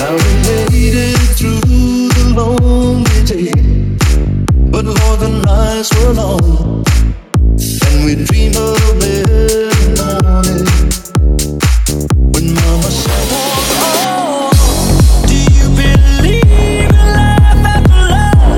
Now we made it through the lonely day, but Lord, the nights were long, and we dream of a better morning when Mama said, oh, do you believe in life after love?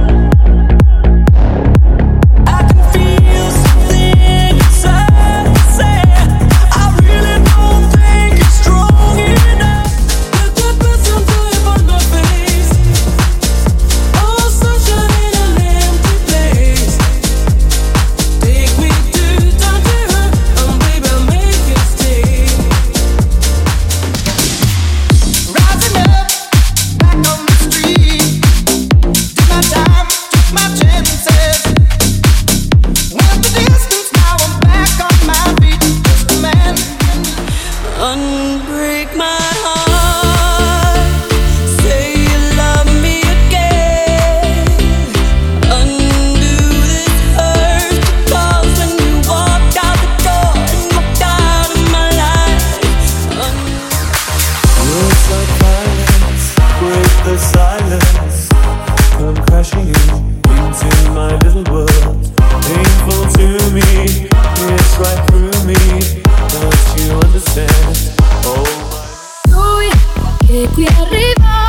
I can feel something inside me say, I really don't think it's strong enough. Look up at some joy on my face. Oh, sunshine in an empty place. Take me to down to her, baby, I'll make it stay. Rising up, back on the street. Did my time, took my chances. Went the distance, now I'm back on my feet. Just a man. Unbreak my heart. Say you love me again. Undo this hurt. Cause when you walked out the door and walked out of my life. Words like violence break the silence. Come crashing into my little world. Painful to me, it's right through me. Don't you understand? Oh, Lui che qui arriva